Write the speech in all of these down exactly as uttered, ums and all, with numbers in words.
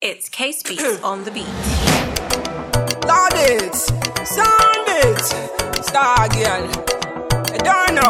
It's Case Beats on the beat. Lord it, sound it, star girl. I don't know.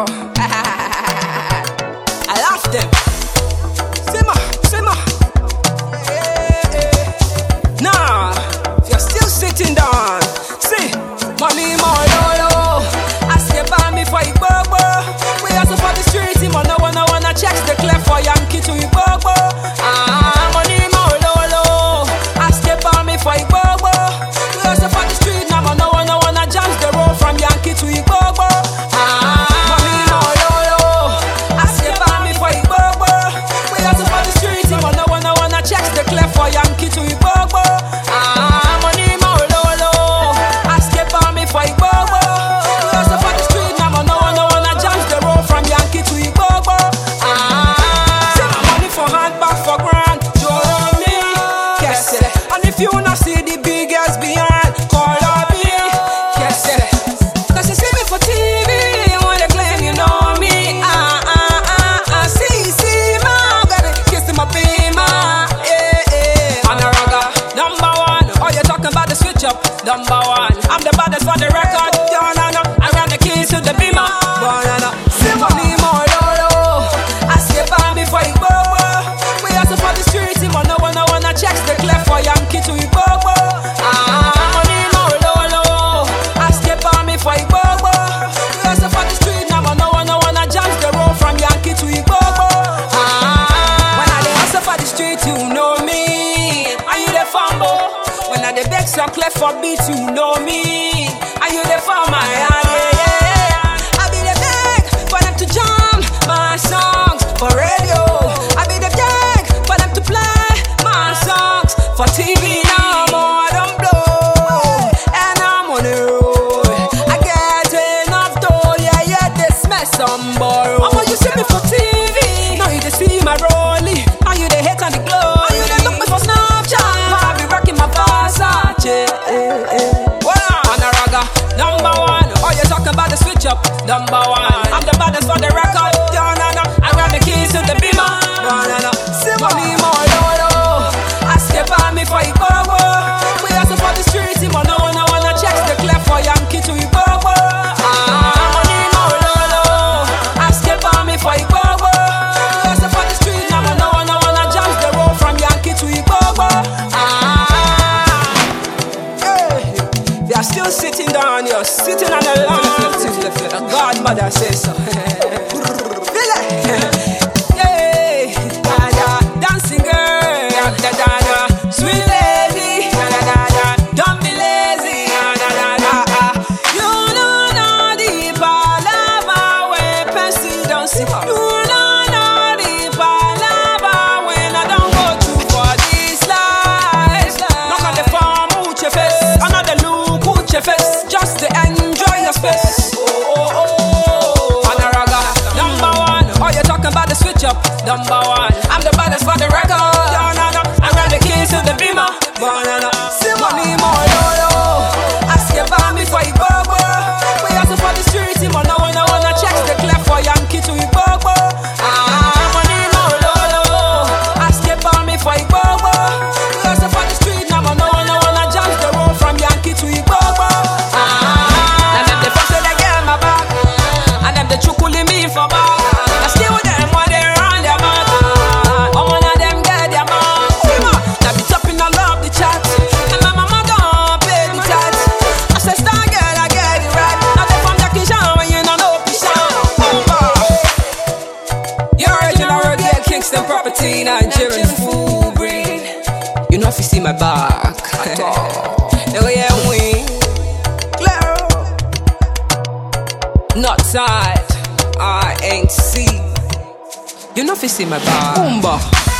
I love them. Simmer, simmer. Hey, hey. Nah, if you're still sitting down, see, money more low low. Ask you about me for Igbo. We also for the streets, him on no one, no one checks the clef for Yankee to Igbo. Ah, money more low low. Ask you about me for Igbo. We also for the street, now no one, no one jumps the road from Yankee to Igbo. Ah, money more low low. Ask you about me for Igbo. We also for the streets, him on no one, no one checks the clef for Yankee to Igbo. Ah, money more low low. Ask you about me for Igbo. We also for the street, now no one, no one jumps the road from Yankee to Igbo. If you not see the big girls behind, call up me. Yes, cause you see me for T V, when they claim you know me. Ah, ah, ah, ah, see, see, ma, gotta kiss my pima. Yeah, yeah. I'm a ragga, number one. Oh, you're talking about the switch up, number one. I'm the baddest for the record. Yo, no, no, I got the keys to the beamer. Banana, see money more low, low. Ask you about me for Igbo. We also for the streets, him on no one, no one checks the clef for Yankee to Igbo. Ah, money more low, low. Ask you about me for Igbo. We also for the street, now no one, no one jumps the road from Yankee to Igbo. Ah, when I dey hustle for the street, you know me. Are you the fumble? When I dey beg some clef for beat, you know me. Are you the for my hand? Yeah, yeah. I be the beg for them to jam my songs for radio. I be the beg for them to play my songs for T V. Now more don't blow, and I'm on the road. I get enough dough, yeah, yeah, this mess on borrow. Oh, you see me for T V, now you just see my rollie. Now you the hate and the glow, now you the look me for Snapchat. Now I be rocking my Versace. On a ragga, number one. Oh, you talking about the switch up, number one. I'm the baddest for the record. No, no, no. I got the keys to the beamer. No, no, no. Money more low, low. Ask you about me for Igbo. We also for the streets, him on no one, no one checks the clef for Yankee to Igbo. Ah, money more low, low. Ask you about me for Igbo. We also for the streets, now no one, no one jumps the road from Yankee to Igbo. Ah, hey, they are still sitting down, you're sitting on the lawn. Godmother says so. Just to enjoy your space. Oh, oh, oh. On a ragga, number one. Oh, you're talking about the switch up, number one. I'm the baddest for the record. No, no, no. I got the keys to the beamer. Banana, see money more low, low. Ask you about me for Igbo. We also for the streets, him on no one, no one checks the clef for Yankee to Igbo. Ah, money more low, low. Ask you about me for Igbo. We also for the streets, now no one, no one jumps the road from Yankee to Igbo. Property, Nigerian full green. You know if you see my back at all. The way I win, not side, I ain't see. You know if you see my back. Boomba.